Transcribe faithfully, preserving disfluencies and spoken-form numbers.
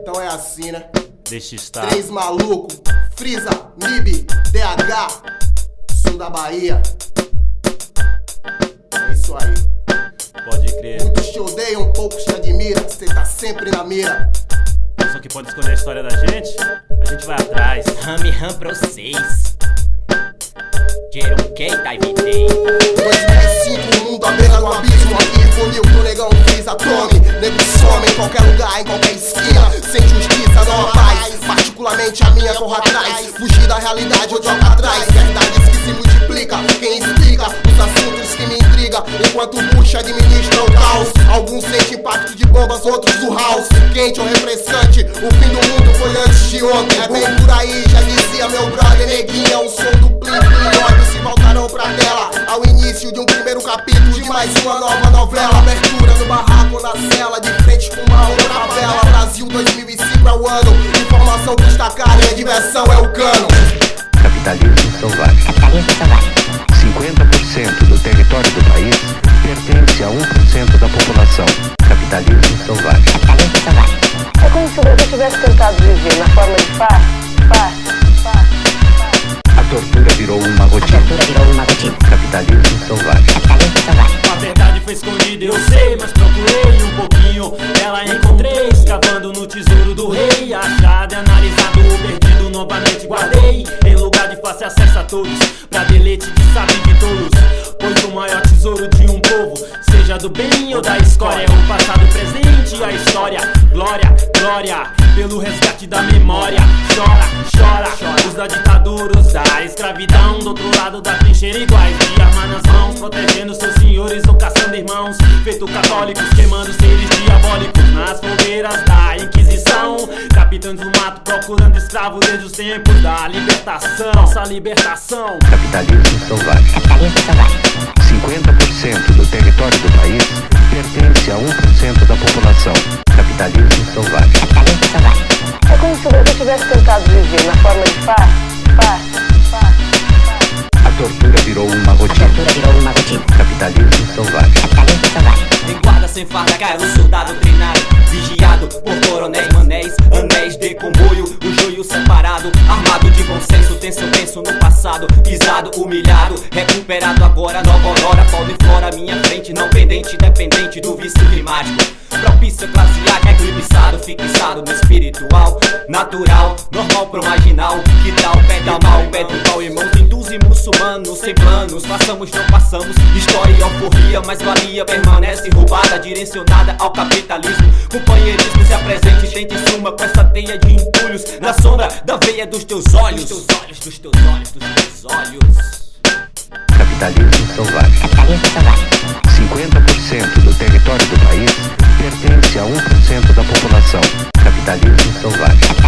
Então é assim, né? Deixa estar. Três maluco, Frisa, Mib, D H, sul da Bahia. É isso aí. Pode crer. Muitos te odeiam, poucos te admiram. Cê tá sempre na mira. Só que pode escolher a história da gente, a gente vai atrás. Rame ram pra vocês. Jeron Keita e Vitei. dois mil e cinco, o mundo à beira do abismo. Aqui comigo que o negão Frisa tome. Nego some em qualquer lugar, em qualquer esquina. Sem justiça não há paz. Particularmente a minha corra atrás. Fugir da realidade eu jogo atrás. Verdades que se multiplica. Quem explica os assuntos que me intriga. Enquanto Bush administra o caos. Alguns sentem impacto de bombas, outros do house. Quente ou refrescante, o fim do mundo foi antes de ontem. É bem por aí, já dizia meu brother Neguinha. O som do plim plim, olhos se voltarão pra tela. Ao início de um primeiro capítulo de mais uma nova novela. Abertura no barraco, na cela, de frente com uma outra favela. Brasil dois mil e cinco é o ano. Informação custa caro e a diversão é o cano. Capitalismo selvagem. Capitalismo selvagem. cinquenta por cento do território do país pertence a um por cento da população. Capitalismo selvagem. Capitalismo selvagem. É como se você tivesse tentado viver na forma de far, far, far, far. A tortura virou uma A rotina. tortura virou uma rotina. Capitalismo selvagem. Capitalismo selvagem. A verdade foi escondida, eu sei, mas procurei um pouquinho. Ela encontrei, escavando no tesouro do rei. Achado e analisado, o perdido novamente guardei. Em lugar de fácil acesso a todos, pra deleite de sábio de tolos. Pois o maior tesouro de um povo, seja do bem ou da escória, é o passado, o presente e a história. Glória, glória, pelo resgate da memória. Chora, chora, os da ditadura, os da escravidão. Do outro lado da trincheira iguais, de arma nas mãos, protegendo seus senhores ou caçando irmãos. Feito católicos, queimando seres diabólicos nas fogueiras da Inquisição. Capitães do mato procurando escravos desde os tempos da libertação. Nossa libertação. Capitalismo selvagem. Capitalismo selvagem. cinquenta por cento do território do país pertence a um por cento da população. Capitalismo selvagem. Capitalismo selvagem. É como se você tivesse tentado viver na forma de far, far, far, far. A tortura virou uma A rotina. tortura virou uma rotina. Capitalismo selvagem. Capitalismo selvagem. Em guarda sem farda, cai no soldado treinado. Vigiado por coronéis, manéis, anéis de comboio. O joio separado, armado de bom senso. Tem seu penso no passado, pisado, humilhado. Recuperado agora, nova aurora. Paulo e flora, minha frente, não pendente, dependente do vício climático. Propício, classe A, eclipsado, fixado no espiritual. Natural, normal pro marginal. Que tal, pé da mal, pé do pau, irmãos hindus e muçulmanos. Sem planos, façamos, não passamos. História e alforria, mas valia permanece roubada, direcionada ao capitalismo. Companheirismo se apresente, tente suma com essa teia de entulhos. Na sombra da veia dos teus olhos. Dos teus olhos, dos teus olhos, dos teus olhos. Capitalismo selvagem. Capitalismo selvagem. cinquenta por cento do território do país pertence a um por cento da população. Capitalismo selvagem.